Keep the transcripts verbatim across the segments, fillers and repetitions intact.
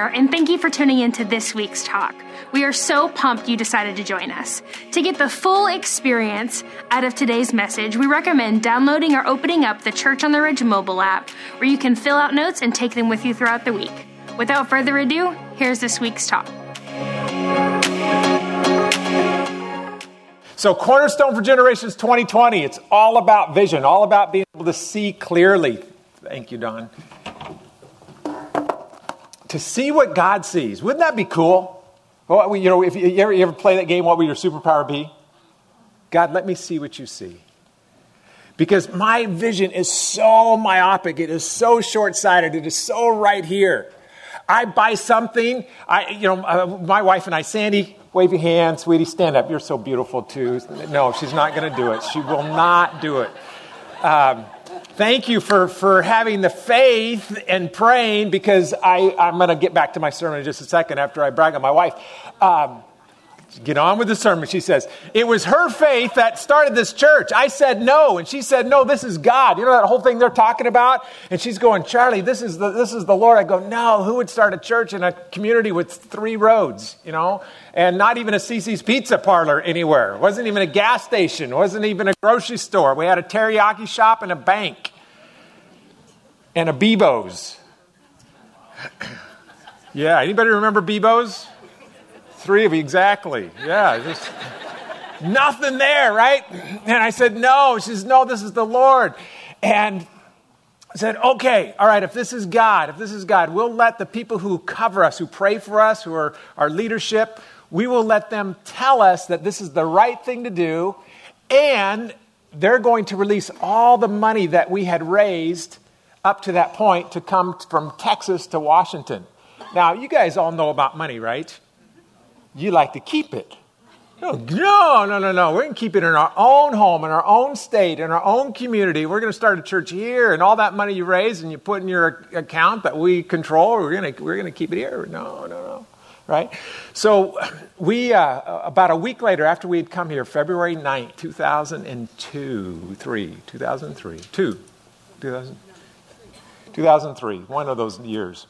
there, and thank you for tuning into this week's talk. We are so pumped you decided to join us. To get the full experience out of today's message, we recommend downloading or opening up the Church on the Ridge mobile app, where you can fill out notes and take them with you throughout the week. Without further ado, here's this week's talk. So Cornerstone for Generations twenty twenty, it's all about vision, all about being able to see clearly. Thank you, Don. To see what God sees. Wouldn't that be cool? Well, you know, if you ever, you ever play that game, what would your superpower be? God, let me see what you see. Because my vision is so myopic. It is so short-sighted. It is so right here. I buy something. I, you know, uh, my wife and I, Sandy, wave your hand, sweetie, stand up. You're so beautiful too. No, she's not going to do it. She will not do it. Um, thank you for, for having the faith and praying, because I, I'm going to get back to my sermon in just a second after I brag on my wife. Um, Get on with the sermon. She says, it was her faith that started this church. I said no. And she said, no, this is God. You know that whole thing they're talking about? And she's going, Charlie, this is the this is the Lord. I go, no, who would start a church in a community with three roads, you know, and not even a Cece's Pizza Parlor anywhere. It wasn't even a gas station. It wasn't even a grocery store. We had a teriyaki shop and a bank and a Bebo's. Yeah, anybody remember Bebo's? Three of you, exactly. Yeah, just nothing there, right? And I said, no. She says, no, this is the Lord. And I said, okay, all right, if this is God, if this is God, we'll let the people who cover us, who pray for us, who are our leadership, we will let them tell us that this is the right thing to do, and they're going to release all the money that we had raised up to that point to come from Texas to Washington. Now, you guys all know about money, right? You like to keep it. No, no, no, no, no. We're going to keep it in our own home, in our own state, in our own community. We're going to start a church here, and all that money you raise and you put in your account that we control, we're going to we're going to keep it here. No, no, no. Right? So we, uh, about a week later, after we had come here, February ninth, two thousand two, three, two thousand three, two, two thousand, two thousand three, one of those years.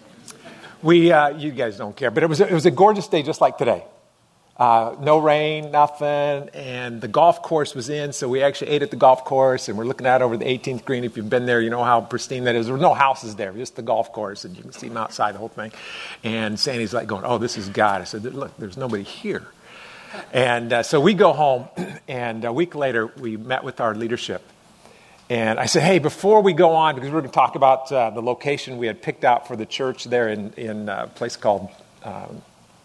We, uh, you guys don't care, but it was a, it was a gorgeous day, just like today. Uh, no rain, nothing, and the golf course was in, so we actually ate at the golf course, and we're looking out over the eighteenth green. If you've been there, you know how pristine that is. There were no houses there, just the golf course, and you can see them outside, the whole thing. And Sandy's like going, oh, this is God. I said, look, there's nobody here. And uh, so we go home, and a week later, we met with our leadership. And I said, hey, before we go on, because we're going to talk about uh, the location we had picked out for the church there in, in a place called um,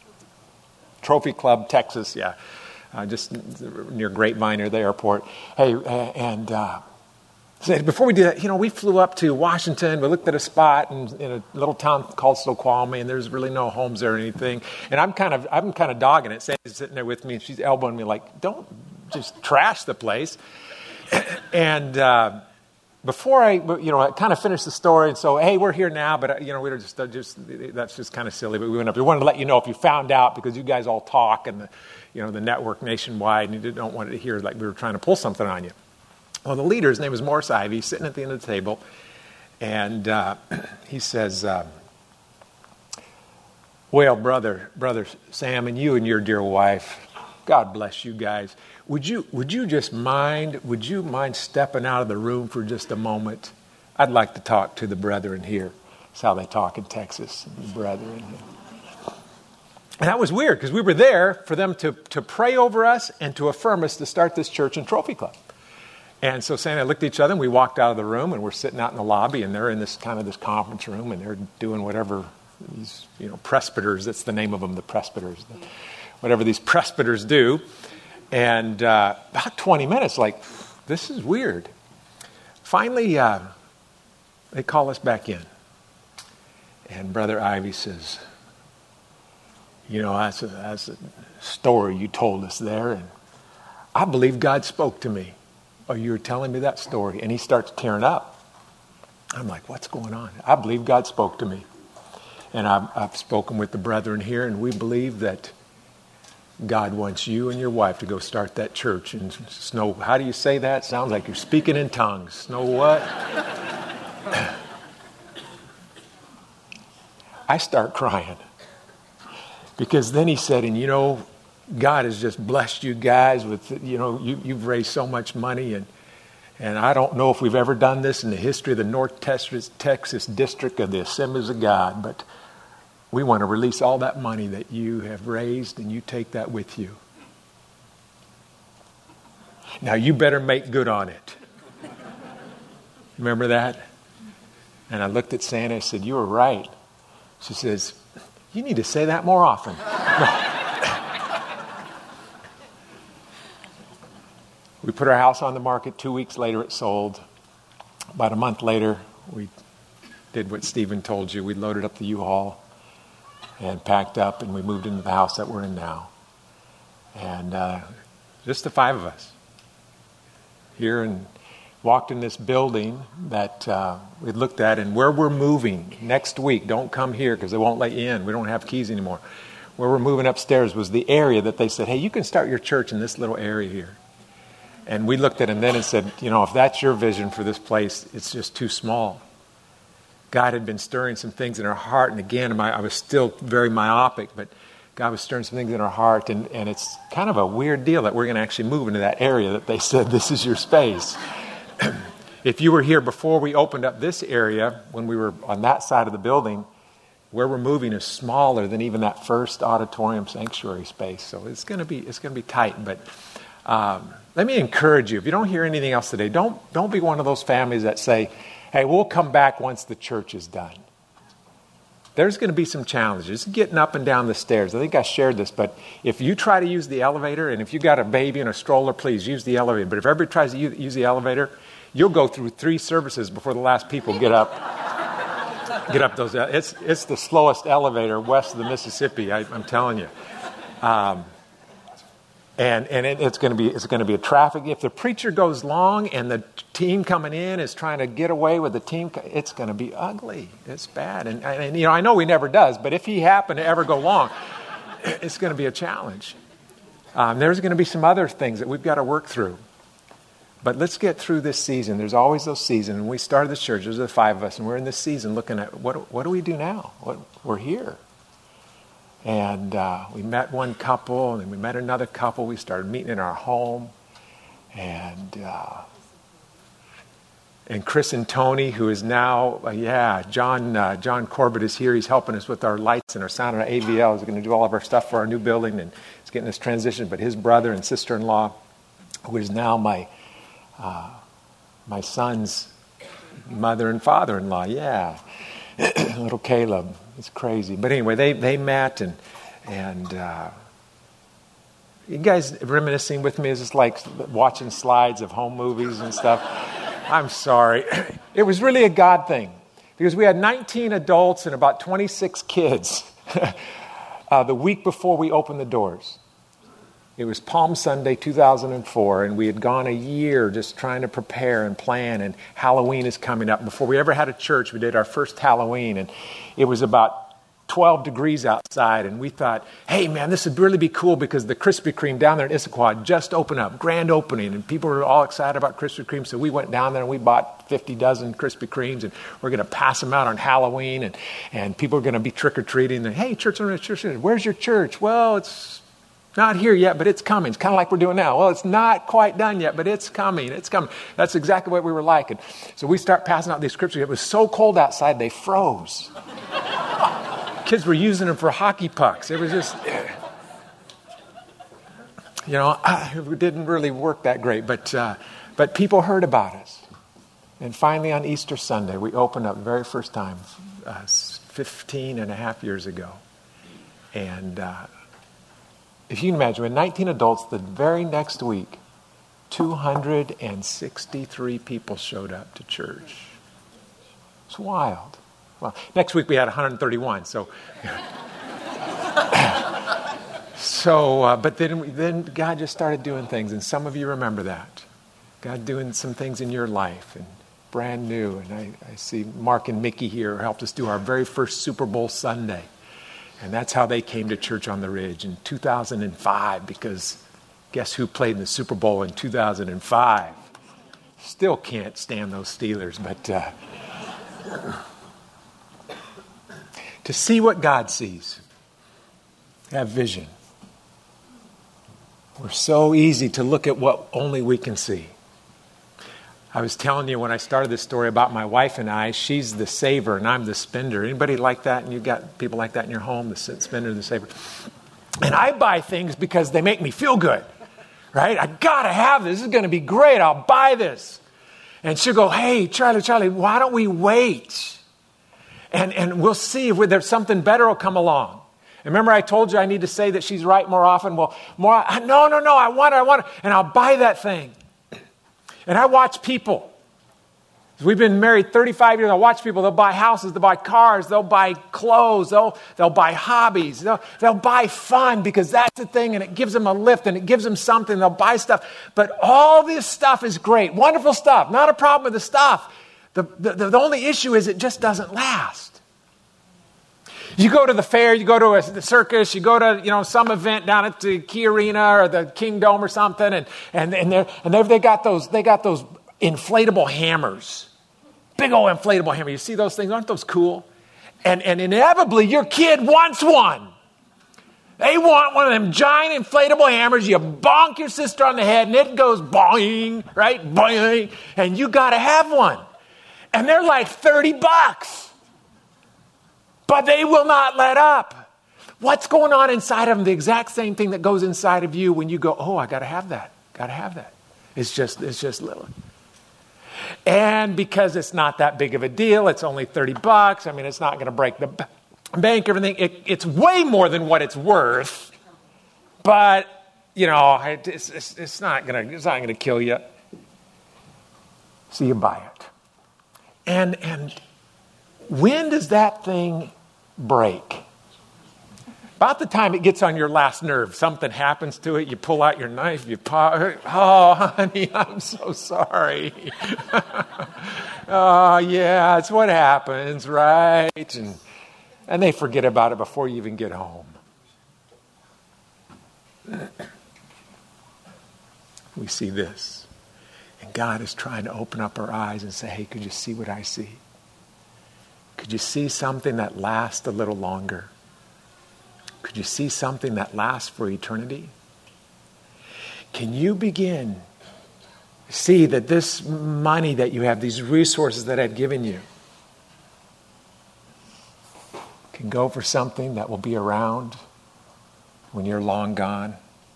Trophy Club, Texas, yeah, uh, just near Grapevine or the airport. Hey, uh, and uh, said, before we do that, you know, we flew up to Washington. We looked at a spot in, in a little town called Snoqualmie, and there's really no homes there or anything. And I'm kind of, I'm kind of dogging it. Sandy's sitting there with me, and she's elbowing me like, don't just trash the place. And uh, before I, you know, I kind of finished the story, and so, hey, we're here now, but, you know, we were just, uh, just that's just kind of silly, but we went up. We wanted to let you know if you found out, because you guys all talk, and, the, you know, the network nationwide, and you don't want to hear like we were trying to pull something on you. Well, the leader, his name is Morris Ivy, sitting at the end of the table, and uh, he says, uh, well, brother, brother Sam, and you and your dear wife, God bless you guys. Would you would you just mind, would you mind stepping out of the room for just a moment? I'd like to talk to the brethren here. That's how they talk in Texas, the brethren. And that was weird, because we were there for them to, to pray over us and to affirm us to start this church and Trophy Club. And so Sandy and I looked at each other, and we walked out of the room, and we're sitting out in the lobby, and they're in this kind of this conference room, and they're doing whatever these, you know, presbyters, that's the name of them, the presbyters, whatever these presbyters do. And uh, about twenty minutes, like, this is weird. Finally, uh, they call us back in. And Brother Ivy says, you know, that's a, that's a story you told us there. And I believe God spoke to me. Oh, you were telling me that story. And he starts tearing up. I'm like, what's going on? I believe God spoke to me. And I've, I've spoken with the brethren here, and we believe that God wants you and your wife to go start that church in Snow. How do you say that? Sounds like you're speaking in tongues. Snow what? I start crying. Because then he said, and you know, God has just blessed you guys with, you know, you, you've raised so much money. And, and I don't know if we've ever done this in the history of the North Texas, Texas District of the Assemblies of God, but we want to release all that money that you have raised, and you take that with you. Now, you better make good on it. Remember that? And I looked at Santa and said, you were right. She says, you need to say that more often. We put our house on the market. Two weeks later, it sold. About a month later, we did what Stephen told you. We loaded up the U-Haul and packed up, and we moved into the house that we're in now. And uh, just the five of us here, and walked in this building that uh, we looked at, and where we're moving next week, don't come here because they won't let you in. We don't have keys anymore. Where we're moving upstairs was the area that they said, hey, you can start your church in this little area here. And we looked at him then and said, you know, if that's your vision for this place, it's just too small. God had been stirring some things in our heart. And again, my, I was still very myopic, but God was stirring some things in our heart. And, and it's kind of a weird deal that we're going to actually move into that area that they said, this is your space. If you were here before we opened up this area, when we were on that side of the building, where we're moving is smaller than even that first auditorium sanctuary space. So it's going to be it's going to be tight. But um, let me encourage you. If you don't hear anything else today, don't don't be one of those families that say, hey, we'll come back once the church is done. There's going to be some challenges getting up and down the stairs. I think I shared this, but if you try to use the elevator, and if you got a baby in a stroller, please use the elevator. But if everybody tries to use the elevator, you'll go through three services before the last people get up. Get up those. It's it's the slowest elevator west of the Mississippi. I, I'm telling you. Um, and and it, it's going to be it's going to be a traffic. If the preacher goes long and the team coming in is trying to get away with the team, it's going to be ugly. It's bad. And, and you know, I know he never does, but if he happened to ever go long, it's going to be a challenge. Um, there's going to be some other things that we've got to work through. But let's get through this season. There's always those seasons. When we started this church, there's the five of us, and we're in this season looking at what what do we do now? What, we're here. And uh, we met one couple, and then we met another couple. We started meeting in our home. And uh, and Chris and Tony, who is now, uh, yeah, John uh, John Corbett is here. He's helping us with our lights and our sound and our A V L. He's going to do all of our stuff for our new building, and he's getting us transitioned. But his brother and sister-in-law, who is now my Uh, my son's mother and father-in-law, yeah. Little Caleb. It's crazy. But anyway, they, they met, and and uh, you guys reminiscing with me? Is this like watching slides of home movies and stuff? I'm sorry. It was really a God thing, because we had nineteen adults and about twenty-six kids uh, the week before we opened the doors. It was Palm Sunday, two thousand four, and we had gone a year just trying to prepare and plan, and Halloween is coming up. Before we ever had a church, we did our first Halloween, and it was about twelve degrees outside, and we thought, hey, man, this would really be cool because the Krispy Kreme down there in Issaquah just opened up, grand opening, and people were all excited about Krispy Kreme, so we went down there and we bought fifty dozen Krispy Kremes, and we're going to pass them out on Halloween, and, and people are going to be trick-or-treating, and hey, church, church, where's your church? Well, it's not here yet, but it's coming. It's kind of like we're doing now. Well, it's not quite done yet, but it's coming. It's coming. That's exactly what we were like. And so we start passing out these scriptures. It was so cold outside, they froze. Kids were using them for hockey pucks. It was just, you know, it didn't really work that great. But, uh, but people heard about us. And finally on Easter Sunday, we opened up the very first time, uh, fifteen and a half years ago. And uh, if you can imagine, with nineteen adults, the very next week, two hundred sixty-three people showed up to church. It's wild. Well, next week we had one hundred thirty-one. So, so, uh, but then, then God just started doing things, and some of you remember that. God doing some things in your life, and brand new. And I, I see Mark and Mickey here helped us do our very first Super Bowl Sunday. And that's how they came to Church on the Ridge in two thousand five, because guess who played in the Super Bowl in two thousand five? Still can't stand those Steelers, but uh, to see what God sees. Have vision. We're so easy to look at what only we can see. I was telling you when I started this story about my wife and I, she's the saver and I'm the spender. Anybody like that? And you've got people like that in your home, the spender and the saver. And I buy things because they make me feel good, right? I got to have this. This is going to be great. I'll buy this. And she'll go, hey, Charlie, Charlie, why don't we wait? And, and we'll see if there's something better will come along. And remember I told you I need to say that she's right more often? Well, more, no, no, no, I want it, I want it. And I'll buy that thing. And I watch people. We've been married thirty-five years. I watch people. They'll buy houses. They'll buy cars. They'll buy clothes. They'll, they'll buy hobbies. They'll, they'll buy fun because that's the thing and it gives them a lift and it gives them something. They'll buy stuff. But all this stuff is great. Wonderful stuff. Not a problem with the stuff. The, the, the only issue is it just doesn't last. You go to the fair, you go to a, the circus, you go to, you know, some event down at the Key Arena or the Kingdom or something, and and and they and they've they got those they got those inflatable hammers, big old inflatable hammer. You see those things? Aren't those cool? And and inevitably your kid wants one. They want one of them giant inflatable hammers. You bonk your sister on the head, and it goes boing, right, boing, and you got to have one. And they're like thirty bucks. But they will not let up. What's going on inside of them? The exact same thing that goes inside of you when you go, oh, I got to have that. Got to have that. It's just, it's just little. And because it's not that big of a deal, it's only thirty bucks. I mean, it's not going to break the bank, everything. It, it's way more than what it's worth. But, you know, it's, it's, it's not going to, it's not going to kill you. So you buy it. And, and when does that thing break? About the time it gets on your last nerve, something happens to it, you pull out your knife, you pause, oh, honey, I'm so sorry. Oh, yeah, it's what happens, right? And, and they forget about it before you even get home. We see this. And God is trying to open up our eyes and say, hey, could you see what I see? Could you see something that lasts a little longer? Could you see something that lasts for eternity? Can you begin to see that this money that you have, these resources that I've given you, can go for something that will be around when you're long gone?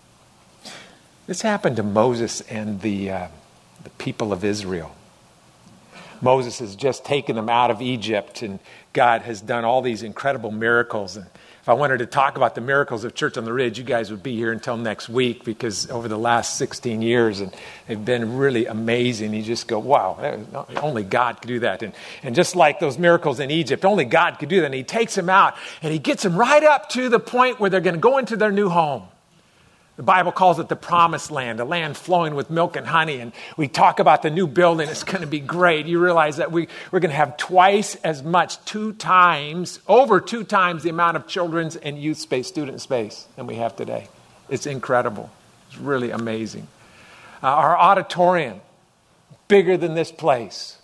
This happened to Moses and the, uh, the people of Israel. Moses has just taken them out of Egypt, and God has done all these incredible miracles. And if I wanted to talk about the miracles of Church on the Ridge, you guys would be here until next week, because over the last sixteen years, and they've been really amazing. You just go, wow, only God could do that. And, and just like those miracles in Egypt, only God could do that. And he takes them out, and he gets them right up to the point where they're going to go into their new home. The Bible calls it the promised land, a land flowing with milk and honey. And we talk about the new building. It's going to be great. You realize that we, we're going to have twice as much, two times, over two times the amount of children's and youth space, student space than we have today. It's incredible. It's really amazing. Uh, our auditorium, bigger than this place.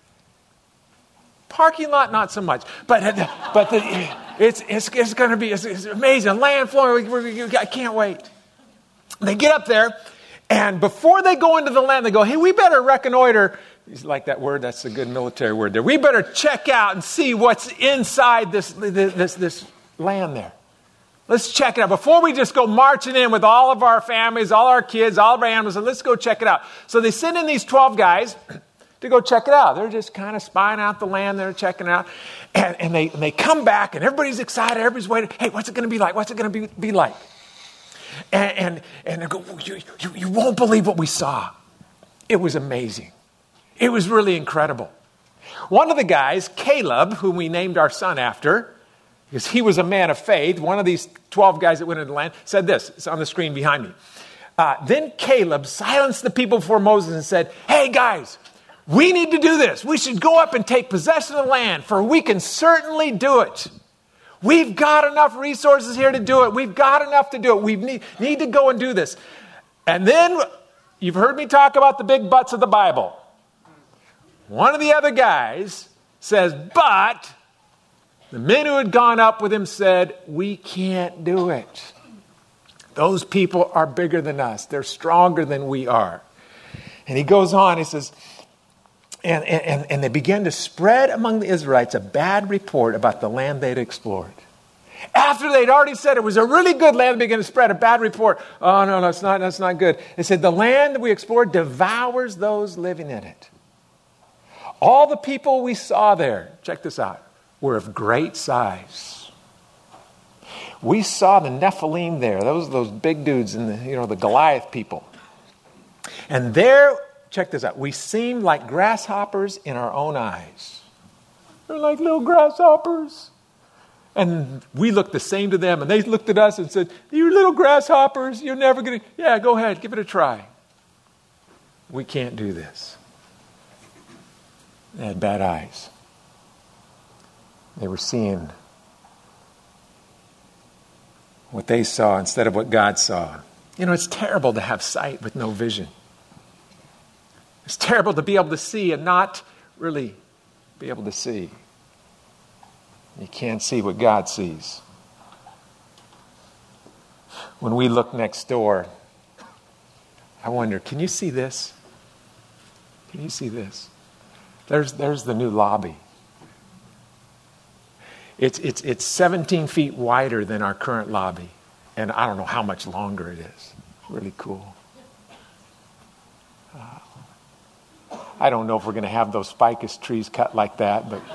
Parking lot, not so much. But, but the, it's, it's, it's going to be it's, it's amazing. Land flowing. We, we, I can't wait. They get up there, and before they go into the land, they go, hey, we better reconnoiter. You like that word? That's a good military word there. We better check out and see what's inside this, this, this land there. Let's check it out. Before we just go marching in with all of our families, all our kids, all of our animals, and let's go check it out. So they send in these twelve guys to go check it out. They're just kind of spying out the land. They're checking it out. And, and, they, and they come back, and everybody's excited. Everybody's waiting. Hey, what's it going to be like? What's it going to be, be like? And, and, and they go, you, you, you won't believe what we saw. It was amazing. It was really incredible. One of the guys, Caleb, whom we named our son after, because he was a man of faith, one of these twelve guys that went into the land, said this. It's on the screen behind me. Uh, then Caleb silenced the people before Moses and said, hey, guys, we need to do this. We should go up and take possession of the land, for we can certainly do it. We've got enough resources here to do it. We've got enough to do it. We need, need to go and do this. And then you've heard me talk about the big buts of the Bible. One of the other guys says, but The men who had gone up with him said, we can't do it. Those people are bigger than us. They're stronger than we are. And he goes on, he says, and, and, and they began to spread among the Israelites a bad report about the land they'd explored. After they'd already said it was a really good land, they began to spread a bad report. Oh, no, that's not, that's not good. They said, the land that we explored devours those living in it. All the people we saw there, check this out, were of great size. We saw the Nephilim there. Those those big dudes and the, you know, the Goliath people. And there, check this out, we seemed like grasshoppers in our own eyes. They're like little grasshoppers. And we looked the same to them, and they looked at us and said, you little grasshoppers, you're never going to, yeah, go ahead, give it a try. We can't do this. They had bad eyes. They were seeing what they saw instead of what God saw. You know, it's terrible to have sight with no vision. It's terrible to be able to see and not really be able to see. You can't see what God sees. When we look next door, I wonder, can you see this? Can you see this? There's there's the new lobby. It's it's it's seventeen feet wider than our current lobby, and I don't know how much longer it is. Really cool. Uh, I don't know if we're going to have those ficus trees cut like that, but.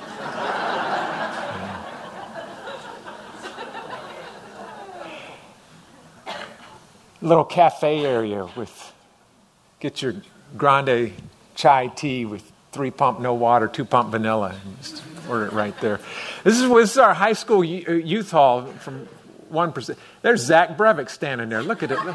Little cafe area with, get your grande chai tea with three pump no water, two pump vanilla. And just order it right there. This is, this is our high school youth hall from one percent. There's Zach Brevik standing there. Look at it. Look.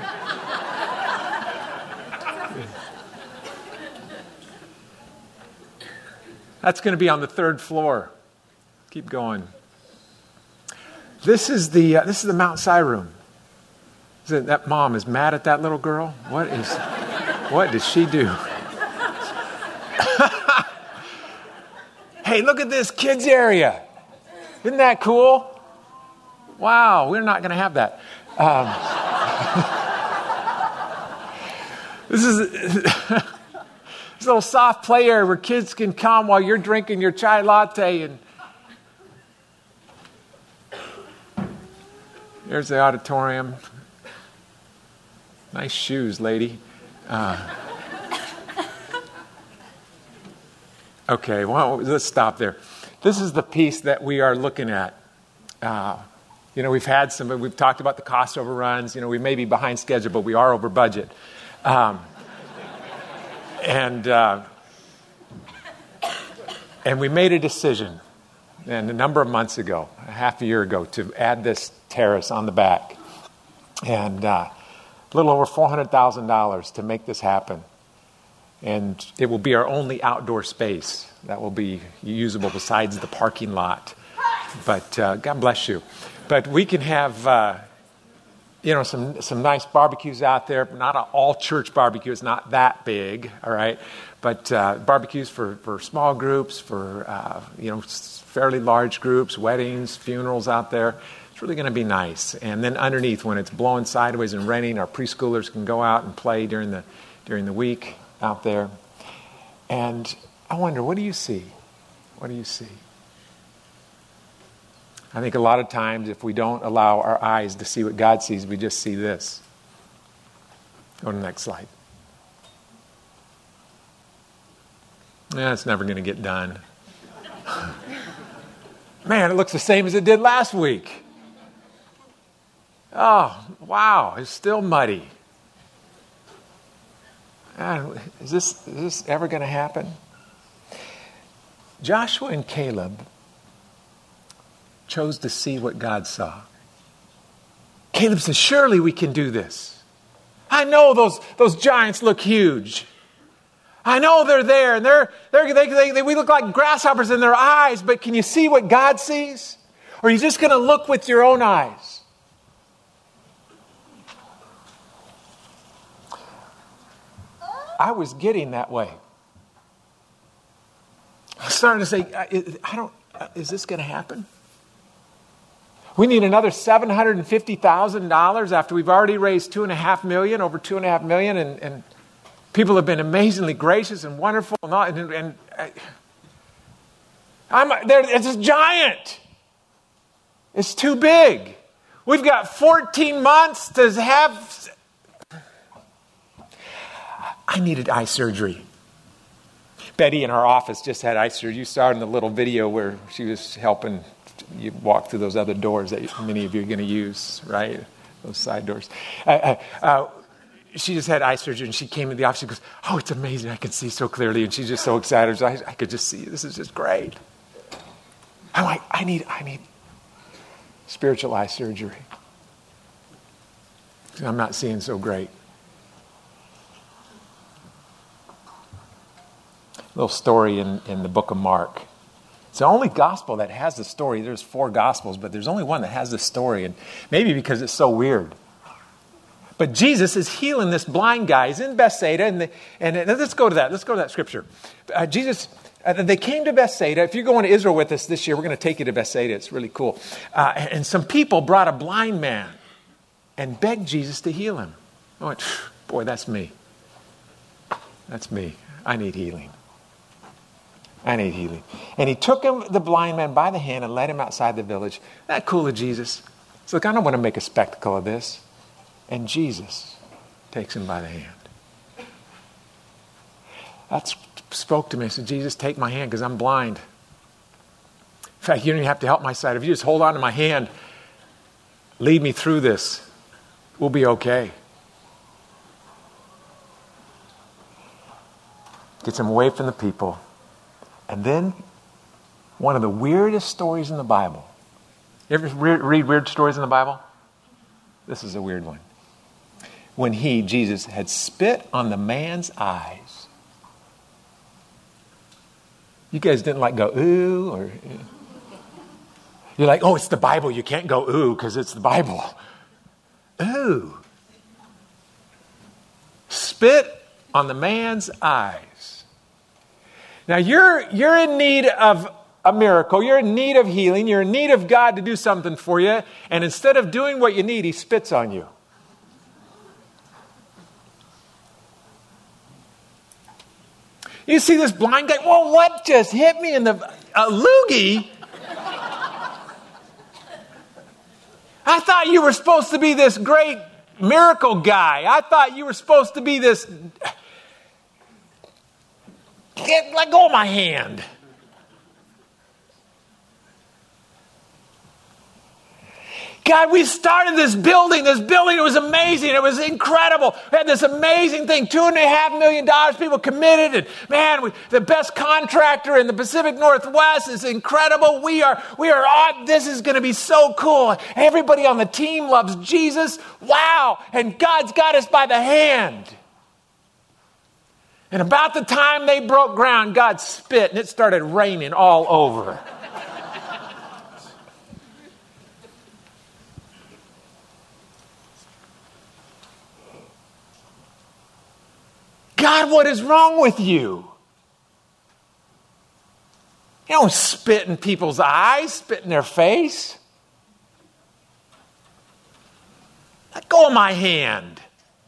That's going to be on the third floor. Keep going. This is the uh, this is the Mount Si room. That mom is mad at that little girl. What is, what did she do? Hey, look at this kids area. Isn't that cool? Wow, we're not going to have that. Um, this is this little soft play area where kids can come while you're drinking your chai latte. And there's the auditorium. Nice shoes, lady. Uh, okay, well, let's stop there. This is the piece that we are looking at. Uh, you know, we've had some, we've talked about the cost overruns. You know, we may be behind schedule, but we are over budget. Um, and uh, and we made a decision, and a number of months ago, a half a year ago, to add this terrace on the back. And uh, a little over four hundred thousand dollars to make this happen. And it will be our only outdoor space that will be usable besides the parking lot. But uh, God bless you. But we can have, uh, you know, some, some nice barbecues out there. Not an all-church barbecue. It's not that big, all right? But uh, barbecues for, for small groups, for, uh, you know, fairly large groups, weddings, funerals out there. It's really going to be nice. And then underneath, when it's blowing sideways and raining, our preschoolers can go out and play during the during the week out there. And I wonder, what do you see? What do you see? I think a lot of times, if we don't allow our eyes to see what God sees, we just see this. Go to the next slide. Yeah, it's never going to get done. Man, it looks the same as it did last week. Oh, wow, it's still muddy. God, is this, is this ever going to happen? Joshua and Caleb chose to see what God saw. Caleb said, surely we can do this. I know those, those giants look huge. I know they're there, and they're, they're, they, they, they, we look like grasshoppers in their eyes, but can you see what God sees? Or are you just going to look with your own eyes? I was getting that way. I was starting to say, I don't, is this going to happen? We need another seven hundred fifty thousand dollars after we've already raised two and a half million, over two and a half million, and, and people have been amazingly gracious and wonderful. And, all, and, and uh, I'm there. It's a giant. It's too big. We've got fourteen months to have. I needed eye surgery. Betty in our office just had eye surgery. You saw in the little video where she was helping you walk through those other doors that many of you are going to use, right? Those side doors. Uh, uh, uh, she just had eye surgery, and she came in the office. She goes, "Oh, it's amazing. I can see so clearly." And she's just so excited. I, I could just see. This is just great. I'm like, I need, I need spiritual eye surgery. I'm not seeing so great. Little story in, in the book of Mark. It's the only gospel that has the story. There's four gospels, but there's only one that has the story. And maybe because it's so weird. But Jesus is healing this blind guy. He's in Bethsaida. And, the, and let's go to that. Let's go to that scripture. Uh, Jesus, uh, they came to Bethsaida. If you're going to Israel with us this year, we're going to take you to Bethsaida. It's really cool. Uh, and some people brought a blind man and begged Jesus to heal him. I went, boy, that's me. That's me. I need healing. I need healing. And he took him, the blind man, by the hand and led him outside the village. Isn't that cool of Jesus? He's like, I don't want to make a spectacle of this. And Jesus takes him by the hand. That spoke to me. I said, Jesus, take my hand because I'm blind. In fact, you don't even have to help my side. If you just hold on to my hand, lead me through this, we'll be okay. Gets him away from the people. And then, one of the weirdest stories in the Bible. You ever read weird stories in the Bible? This is a weird one. When he, Jesus, had spit on the man's eyes. You guys didn't like go, ooh, or... You're like, oh, it's the Bible. You can't go, ooh, because it's the Bible. Ooh. Spit on the man's eyes. Now, you're you're in need of a miracle. You're in need of healing. You're in need of God to do something for you. And instead of doing what you need, he spits on you. You see this blind guy, well, what just hit me in the... A loogie? I thought you were supposed to be this great miracle guy. I thought you were supposed to be this... Get, let go of my hand. God, we started this building. This building, it was amazing. It was incredible. We had this amazing thing. Two and a half million dollars, people committed. And man, we, the best contractor in the Pacific Northwest is incredible. We are, we are on, this is going to be so cool. Everybody on the team loves Jesus. Wow. And God's got us by the hand. And about the time they broke ground, God spit and it started raining all over. God, what is wrong with you? You don't spit in people's eyes, spit in their face. Let go of my hand.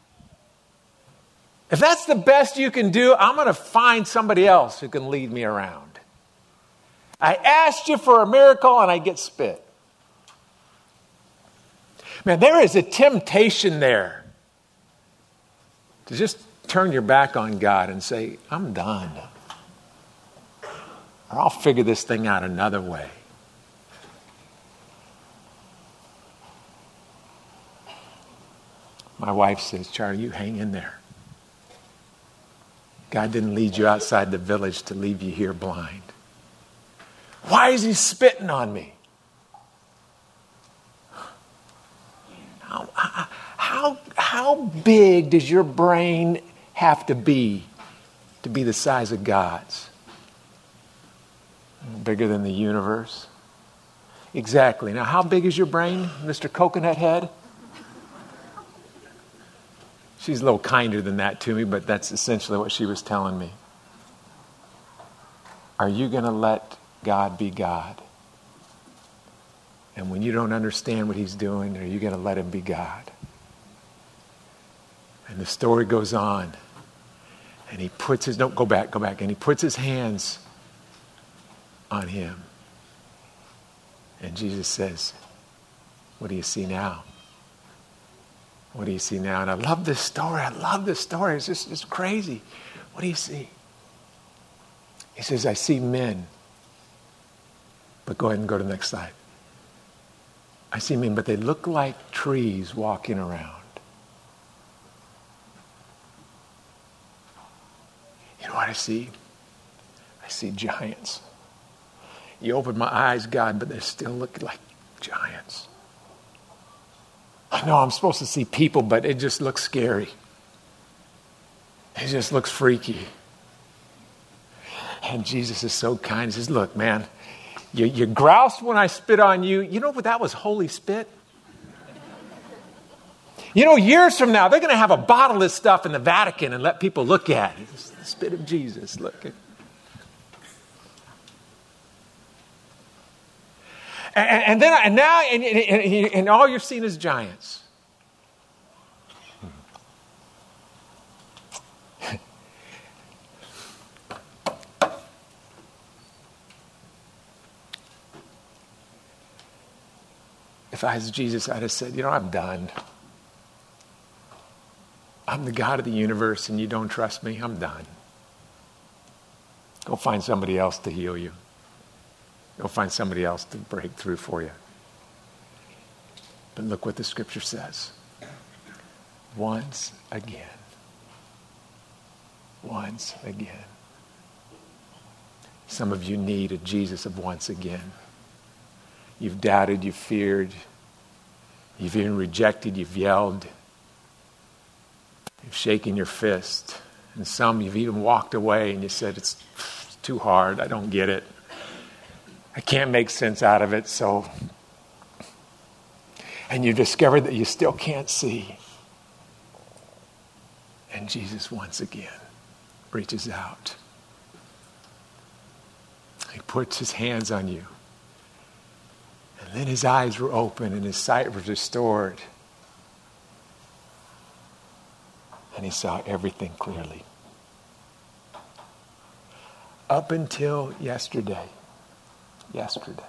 If that's the best you can do, I'm going to find somebody else who can lead me around. I asked you for a miracle and I get spit. Man, there is a temptation there to just turn your back on God and say, I'm done. Or I'll figure this thing out another way. My wife says, Charlie, you hang in there. God didn't lead you outside the village to leave you here blind. Why is he spitting on me? How, how, how big does your brain have to be to be the size of God's? Bigger than the universe? Exactly. Now, how big is your brain, Mister Coconut Head? She's a little kinder than that to me, but that's essentially what she was telling me. Are you going to let God be God? And when you don't understand what he's doing, are you going to let him be God? And the story goes on. And he puts his, no, go back, go back. And he puts his hands on him. And Jesus says, what do you see now? What do you see now? And I love this story. I love this story. It's just it's crazy. What do you see? He says, I see men. But go ahead and go to the next slide. I see men, but they look like trees walking around. You know what I see? I see giants. You open my eyes, God, but they still look like giants. I know I'm supposed to see people, but it just looks scary. It just looks freaky. And Jesus is so kind. He says, look, man, you, you groused when I spit on you. You know what? That was holy spit. You know, years from now, they're going to have a bottle of this stuff in the Vatican and let people look at it. It's the spit of Jesus. Look. And, and then, and now, and, and, and all you're seeing is giants. If I was Jesus, I'd have said, you know, I'm done. I'm the God of the universe and you don't trust me. I'm done. Go find somebody else to heal you. Go find somebody else to break through for you. But look what the scripture says. Once again. Once again. Some of you need a Jesus of once again. You've doubted, you've feared, you've even rejected, you've yelled, you've shaken your fist. And some you've even walked away and you said, it's, it's too hard, I don't get it. I can't make sense out of it, so. And you discovered that you still can't see. And Jesus once again reaches out. He puts his hands on you. And then his eyes were open and his sight was restored. And he saw everything clearly. Up until yesterday. Yesterday.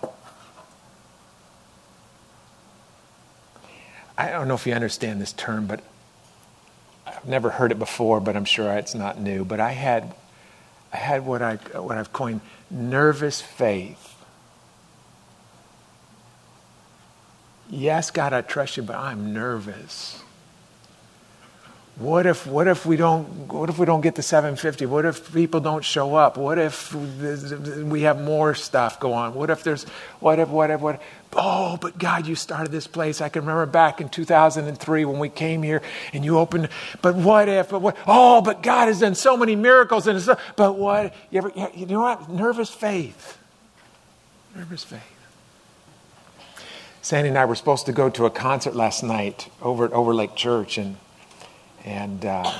I don't know if you understand this term, but I've never heard it before, but I'm sure it's not new. But I had I had what I what I've coined nervous faith. Yes, God, I trust you, but I'm nervous. What if what if we don't what if we don't get to seven fifty? What if people don't show up? What if we have more stuff go on? What if there's what if what if what if, oh, but God, you started this place. I can remember back in two thousand three when we came here and you opened, but what if, but what, oh, but God has done so many miracles and so, but what, you ever, you know what? Nervous faith. Nervous faith. Sandy and I were supposed to go to a concert last night over at Overlake Church, and and uh,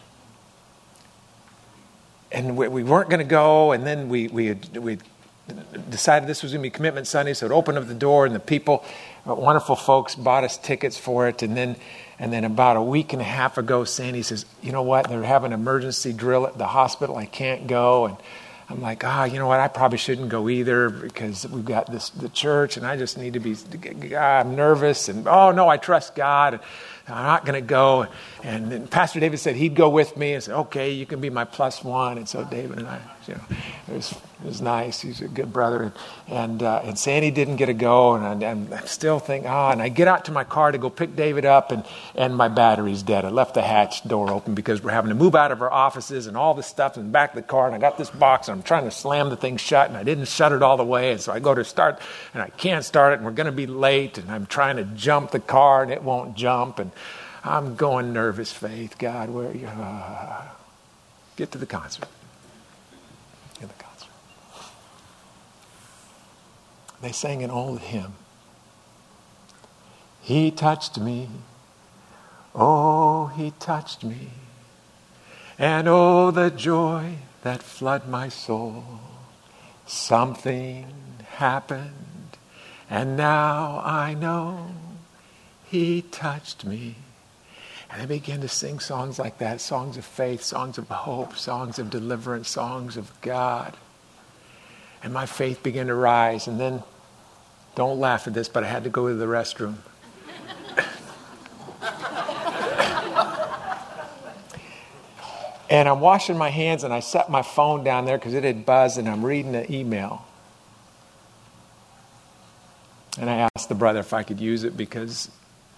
and we, we weren't going to go, and then we we had, we decided this was going to be Commitment Sunday, so it opened up the door, and the people, uh, wonderful folks, bought us tickets for it, and then and then about a week and a half ago, Sandy says, you know what? They're having an emergency drill at the hospital. I can't go, and I'm like, ah, oh, you know what? I probably shouldn't go either because we've got this the church, and I just need to be. I'm nervous, and oh no, I trust God. And I'm not going to go. And then Pastor David said he'd go with me, and said, okay, you can be my plus one. And so David and I, you know, it was it was nice. He's a good brother, and and, uh, and Sandy didn't get to go, and, I, and I'm still thinking, ah, oh, and I get out to my car to go pick David up, and and my battery's dead. I left the hatch door open because we're having to move out of our offices and all this stuff in the back of the car, and I got this box, and I'm trying to slam the thing shut, and I didn't shut it all the way, and so I go to start, and I can't start it, and we're going to be late, and I'm trying to jump the car, and it won't jump, and I'm going nervous faith. God, where are you? Uh, get to the concert. Get to the concert. They sang an old hymn. He touched me. Oh, he touched me. And oh, the joy that flooded my soul. Something happened And now I know he touched me. And I began to sing songs like that, songs of faith, songs of hope, songs of deliverance, songs of God. And my faith began to rise. And then, don't laugh at this, but I had to go to the restroom. And I'm washing my hands, and I set my phone down there because it had buzzed, and I'm reading the email. And I asked the brother if I could use it because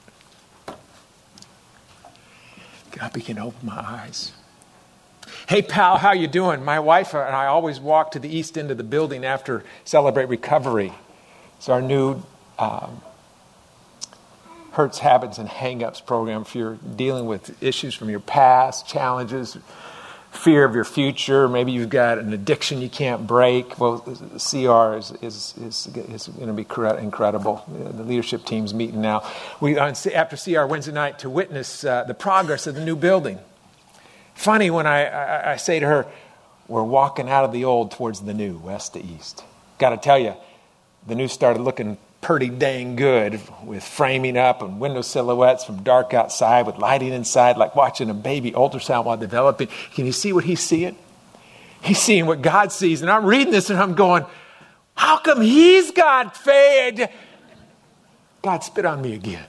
God began to open my eyes. Hey, pal, how you doing? My wife and I always walk to the east end of the building after Celebrate Recovery. It's our new um, Hurts, Habits, and Hang-Ups program. If you're dealing with issues from your past, challenges, fear of your future, maybe you've got an addiction you can't break. Well, C R is is is, is going to be incredible. The leadership team's meeting now. We on, after C R Wednesday night to witness uh, the progress of the new building. Funny when I, I I say to her, we're walking out of the old towards the new, west to east. Got to tell you, the new started looking pretty dang good with framing up and window silhouettes from dark outside with lighting inside, like watching a baby ultrasound while developing. Can you see what he's seeing? He's seeing what God sees. And I'm reading this and I'm going, how come he's got faith? God spit on me again.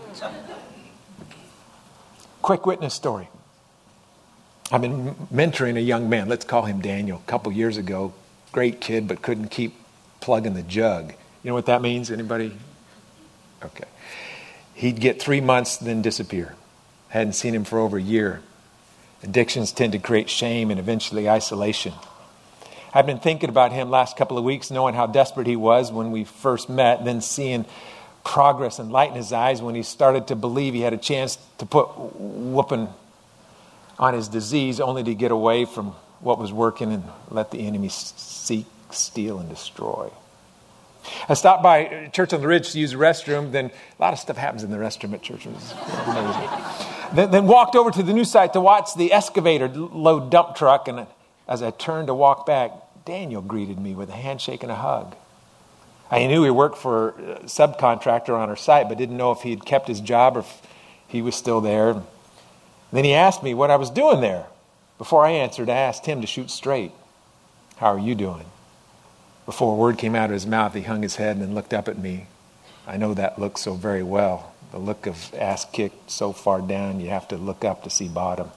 Quick witness story. I've been mentoring a young man. Let's call him Daniel. A couple years ago, great kid, but couldn't keep plugging the jug. You know what that means? Anybody? Okay. He'd get three months, then disappear. Hadn't seen him for over a year. Addictions tend to create shame and eventually isolation. I've been thinking about him last couple of weeks, knowing how desperate he was when we first met, then seeing progress and light in his eyes when he started to believe he had a chance to put whooping on his disease, only to get away from what was working and let the enemy seek, steal, and destroy. I stopped by Church on the Ridge to use the restroom. Then a lot of stuff happens in the restroom at church. It was amazing. then, then walked over to the new site to watch the excavator load dump truck. And as I turned to walk back, Daniel greeted me with a handshake and a hug. I knew he worked for a subcontractor on our site, but didn't know if he had kept his job or if he was still there. Then he asked me what I was doing there. Before I answered, I asked him to shoot straight. How are you doing? Before a word came out of his mouth, he hung his head and then looked up at me. I know that look so very well. The look of ass kicked so far down, you have to look up to see bottom.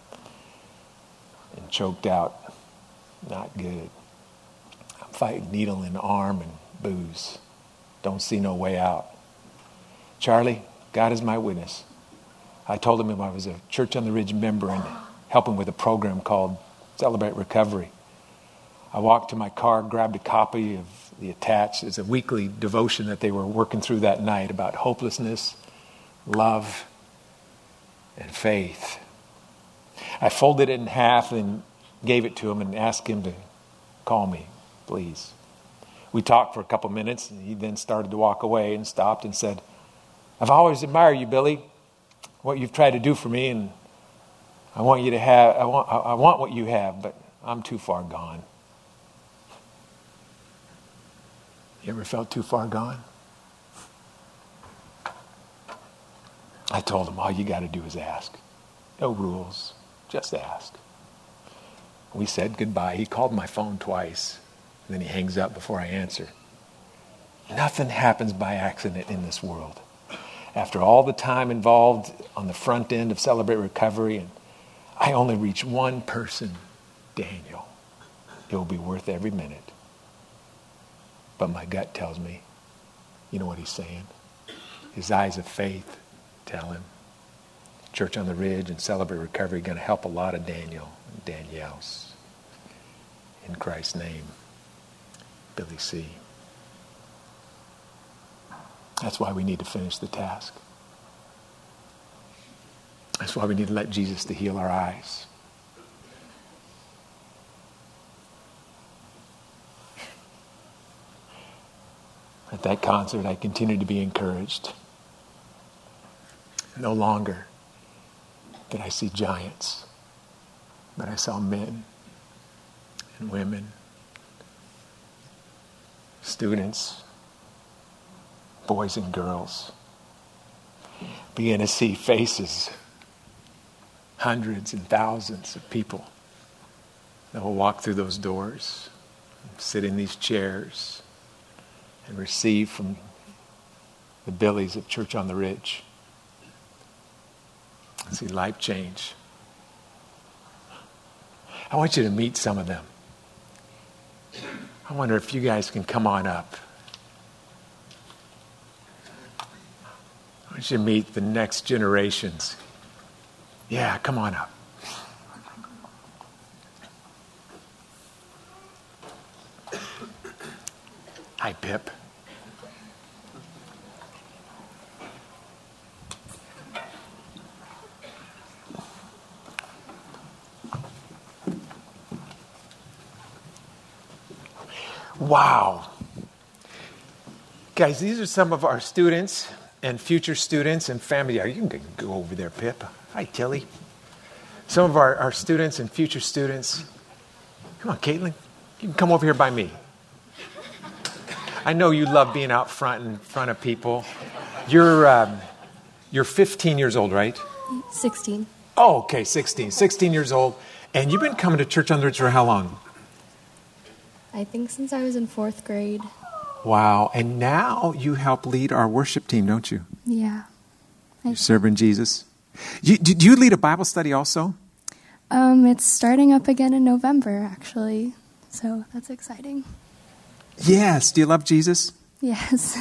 And choked out. Not good. I'm fighting needle in the arm and booze. Don't see no way out. Charlie, God is my witness. I told him I was a Church on the Ridge member and helping with a program called Celebrate Recovery. I walked to my car, grabbed a copy of the Attached. It's a weekly devotion that they were working through that night about hopelessness, love, and faith. I folded it in half and gave it to him and asked him to call me, please. We talked for a couple minutes, and he then started to walk away and stopped and said, I've always admired you, Billy, what you've tried to do for me, and I want you to have, I want, I want what you have, but I'm too far gone. You ever felt too far gone? I told him, all you got to do is ask. No rules, just ask. We said goodbye. He called my phone twice, and then he hangs up before I answer. Nothing happens by accident in this world. After all the time involved on the front end of Celebrate Recovery, and I only reach one person, Daniel. It will be worth every minute. But my gut tells me, you know what he's saying? His eyes of faith tell him. Church on the Ridge and Celebrate Recovery are going to help a lot of Daniel and Danielles. In Christ's name, Billy C. That's why we need to finish the task. That's why we need to let Jesus to heal our eyes. At that concert, I continued to be encouraged. No longer did I see giants, but I saw men and women, students, boys and girls. Begin to see faces, hundreds and thousands of people that will walk through those doors, sit in these chairs, and receive from the Billies of Church on the Ridge. See life change. I want you to meet some of them. I wonder if you guys can come on up. I want you to meet the next generations. Yeah, come on up. Hi, Pip. Wow. Guys, these are some of our students and future students and family. Yeah, you can go over there, Pip. Hi, Tilly. Some of our, our students and future students. Come on, Caitlin. You can come over here by me. I know you love being out front in front of people. You're um, you're fifteen years old, right? sixteen. Oh, okay, sixteen. sixteen years old. And you've been coming to Church on the Ridge for how long? I think since I was in fourth grade. Wow. And now you help lead our worship team, don't you? Yeah. You're serving Jesus. You, do you lead a Bible study also? Um, it's starting up again in November, actually. So that's exciting. Yes. Do you love Jesus? Yes.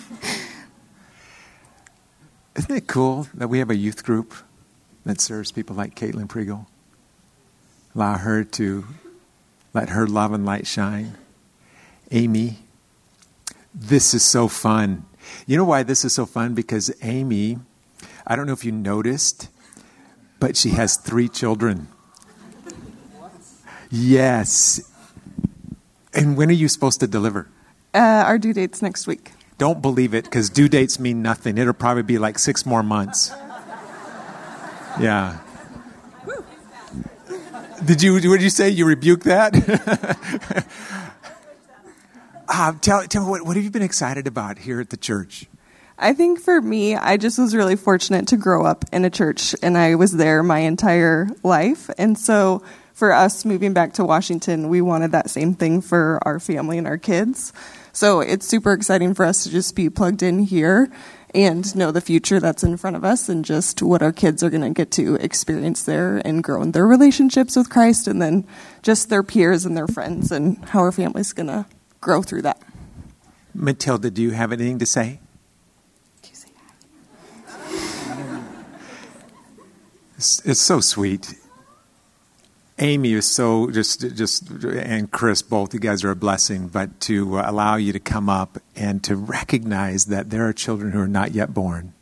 Isn't it cool that we have a youth group that serves people like Caitlin Priegel? Allow her to let her love and light shine. Amy, this is so fun. You know why this is so fun? Because Amy, I don't know if you noticed, but she has three children. Yes. And when are you supposed to deliver? Uh, our due date's next week. Don't believe it, because due dates mean nothing. It'll probably be like six more months. Yeah. Did you, what did you say? You rebuke that? uh, tell, tell me, what, what have you been excited about here at the church? I think for me, I just was really fortunate to grow up in a church, and I was there my entire life. And so for us moving back to Washington, we wanted that same thing for our family and our kids. So it's super exciting for us to just be plugged in here and know the future that's in front of us and just what our kids are going to get to experience there and grow in their relationships with Christ, and then just their peers and their friends and how our family's going to grow through that. Matilda, do you have anything to say? You say that? It's, it's so sweet. Amy is so just, just, and Chris, both you guys are a blessing, but to allow you to come up and to recognize that there are children who are not yet born,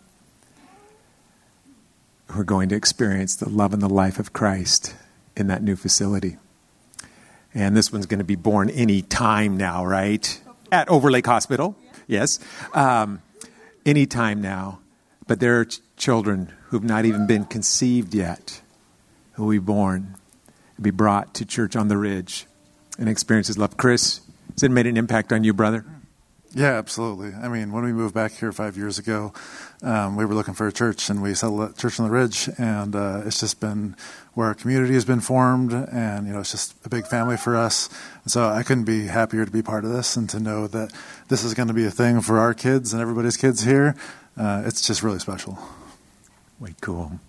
who are going to experience the love and the life of Christ in that new facility. And this one's going to be born any time now, right? At Overlake Hospital, yes. Um, any time now. But there are ch- children who've not even been conceived yet, who will be born, be brought to Church on the Ridge and experience His love. Chris, has it made an impact on you, brother? Yeah, absolutely. I mean, when we moved back here five years ago, um, we were looking for a church, and we settled at Church on the Ridge, and uh, it's just been where our community has been formed, and, you know, it's just a big family for us. And so I couldn't be happier to be part of this and to know that this is going to be a thing for our kids and everybody's kids here. Uh, it's just really special. Way cool.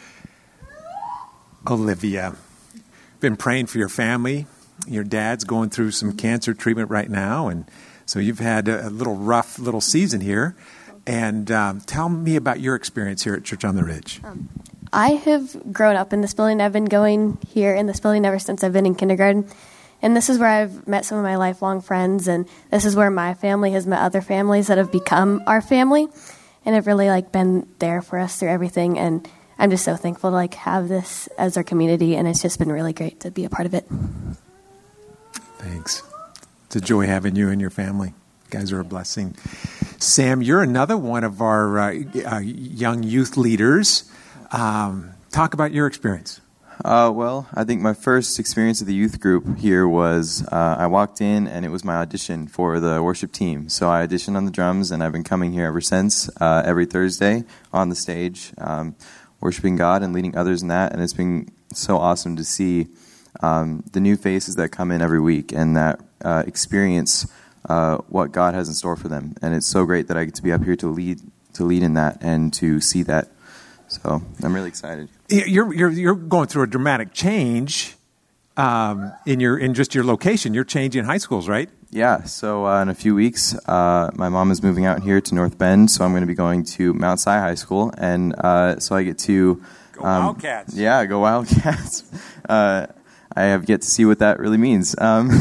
Olivia, been praying for your family. Your dad's going through some cancer treatment right now, and so you've had a little rough little season here. And um, tell me about your experience here at Church on the Ridge. Um, I have grown up in this building. I've been going here in this building ever since I've been in kindergarten. And this is where I've met some of my lifelong friends, and this is where my family has met other families that have become our family, and have really like been there for us through everything. And I'm just so thankful to like have this as our community, and it's just been really great to be a part of it. Thanks. It's a joy having you and your family. You guys are a blessing. Sam, you're another one of our uh, uh, young youth leaders. Um, talk about your experience. Uh, well, I think my first experience of the youth group here was uh, I walked in and it was my audition for the worship team. So I auditioned on the drums, and I've been coming here ever since, uh, every Thursday on the stage, um, worshiping God and leading others in that. And it's been so awesome to see um, the new faces that come in every week and that uh, experience uh, what God has in store for them. And it's so great that I get to be up here to lead to lead in that and to see that. So I'm really excited. You're you're you're going through a dramatic change um, in your in just your location. You're changing high schools, right? Yeah. So uh, in a few weeks, uh, my mom is moving out here to North Bend, so I'm going to be going to Mount Si High School, and uh, so I get to go um, Wildcats. Yeah, go Wildcats. uh, I have yet to see what that really means. Um,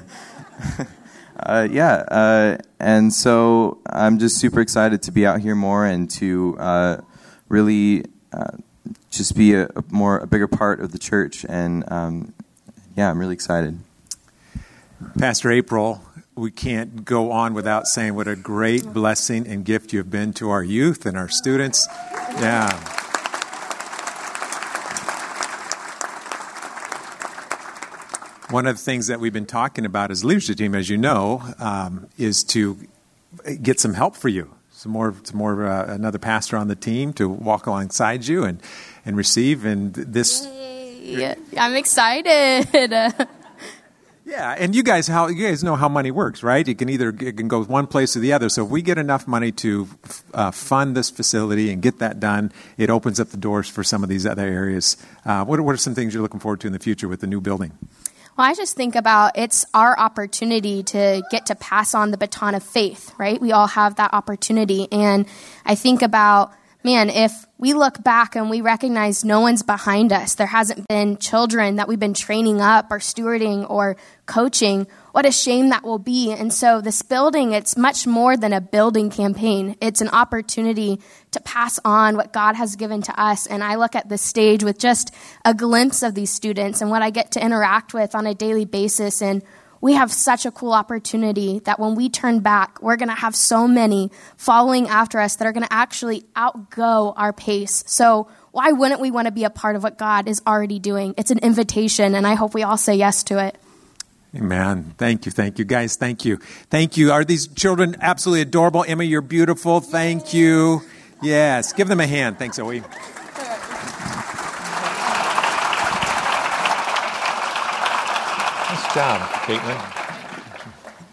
uh, yeah, uh, and so I'm just super excited to be out here more and to uh, really. Uh, just be a, a more a bigger part of the church, and um, yeah, I'm really excited. Pastor April, we can't go on without saying what a great blessing and gift you have been to our youth and our students. Yeah. One of the things that we've been talking about as leadership team, as you know, um, is to get some help for you. Some more, some more uh, another pastor on the team to walk alongside you and, and receive. And this, Yay. I'm excited. yeah. And you guys, how you guys know how money works, right? It can either it can go one place or the other. So if we get enough money to uh, fund this facility and get that done, it opens up the doors for some of these other areas. Uh, what, what are some things you're looking forward to in the future with the new building? Well, I just think about it's our opportunity to get to pass on the baton of faith, right? We all have that opportunity. And I think about, man, if we look back and we recognize no one's behind us, there hasn't been children that we've been training up or stewarding or coaching, what a shame that will be. And so this building, it's much more than a building campaign. It's an opportunity to pass on what God has given to us. And I look at this stage with just a glimpse of these students and what I get to interact with on a daily basis. And we have such a cool opportunity that when we turn back, we're going to have so many following after us that are going to actually outgo our pace. So why wouldn't we want to be a part of what God is already doing? It's an invitation, and I hope we all say yes to it. Amen. Thank you. Thank you, guys. Thank you. Thank you. Are these children absolutely adorable? Emma, you're beautiful. Thank you. Yes. Give them a hand. Thanks, Zoe. Nice job, Caitlin.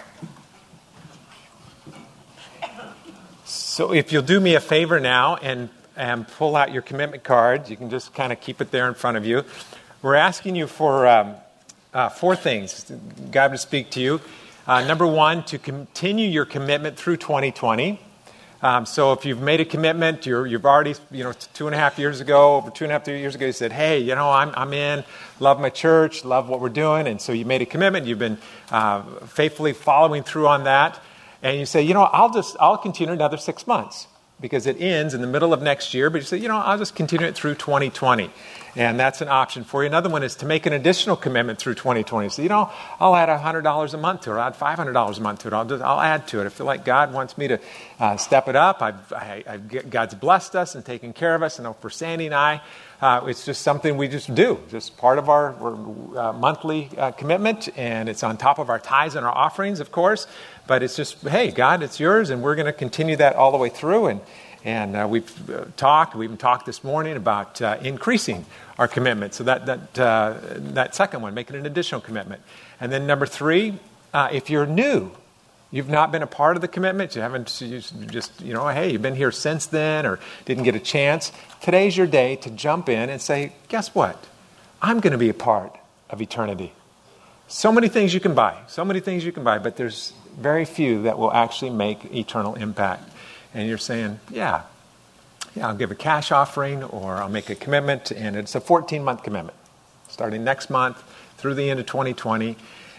So if you'll do me a favor now and, and pull out your commitment cards, you can just kind of keep it there in front of you. We're asking you for... Um, Uh, four things. God would speak to you. Uh, number one, to continue your commitment through twenty twenty. Um, so if you've made a commitment, you're, you've already, you know, two and a half years ago, over two and a half, three years ago, you said, hey, you know, I'm, I'm in, love my church, love what we're doing. And so you made a commitment. You've been uh, faithfully following through on that. And you say, you know, I'll just, I'll continue another six months because it ends in the middle of next year. But you say, you know, I'll just continue it through twenty twenty. And that's an option for you. Another one is to make an additional commitment through twenty twenty. So, you know, I'll add one hundred dollars a month to it. I'll add five hundred dollars a month to it. I'll, just, I'll add to it. I feel like God wants me to uh, step it up. I've, I, I've, God's blessed us and taken care of us. And for Sandy and I, uh, it's just something we just do. Just part of our uh, monthly uh, commitment. And it's on top of our tithes and our offerings, of course. But it's just, hey, God, it's yours. And we're going to continue that all the way through. And And uh, we've uh, talked, we even talked this morning about uh, increasing our commitment. So that that uh, that second one, making an additional commitment. And then number three, uh, if you're new, you've not been a part of the commitment, you haven't you just, you know, hey, you've been here since then or didn't get a chance. Today's your day to jump in and say, guess what? I'm going to be a part of eternity. So many things you can buy, so many things you can buy, but there's very few that will actually make eternal impact. And you're saying, yeah, yeah, I'll give a cash offering or I'll make a commitment. And it's a fourteen-month commitment starting next month through the end of twenty twenty.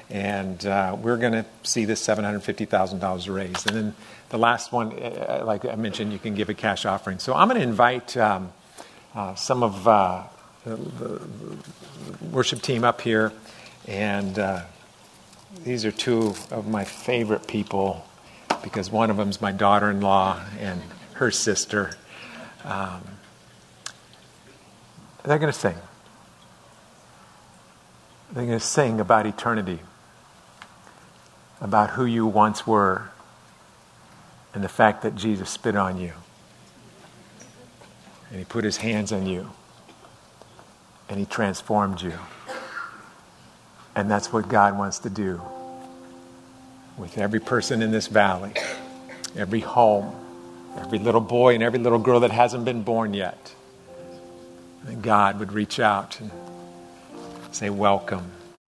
And uh, we're going to see this seven hundred fifty thousand dollars raised. And then the last one, uh, like I mentioned, you can give a cash offering. So I'm going to invite um, uh, some of uh, the, the worship team up here. And uh, these are two of my favorite people, because one of them is my daughter-in-law and her sister. Um, they're going to sing. They're going to sing about eternity, about who you once were, and the fact that Jesus spit on you. And he put his hands on you. And he transformed you. And that's what God wants to do with every person in this valley, every home, every little boy and every little girl that hasn't been born yet. And God would reach out and say, welcome.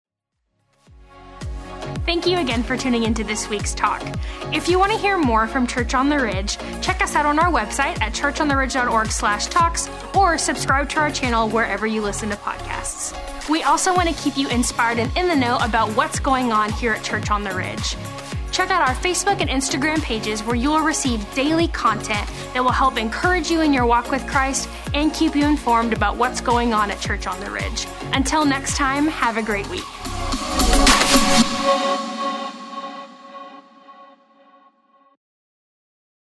Thank you again for tuning into this week's talk. If you want to hear more from Church on the Ridge, check us out on our website at church on the ridge dot org slash talks or subscribe to our channel wherever you listen to podcasts. We also want to keep you inspired and in the know about what's going on here at Church on the Ridge. Check out our Facebook and Instagram pages where you will receive daily content that will help encourage you in your walk with Christ and keep you informed about what's going on at Church on the Ridge. Until next time, have a great week.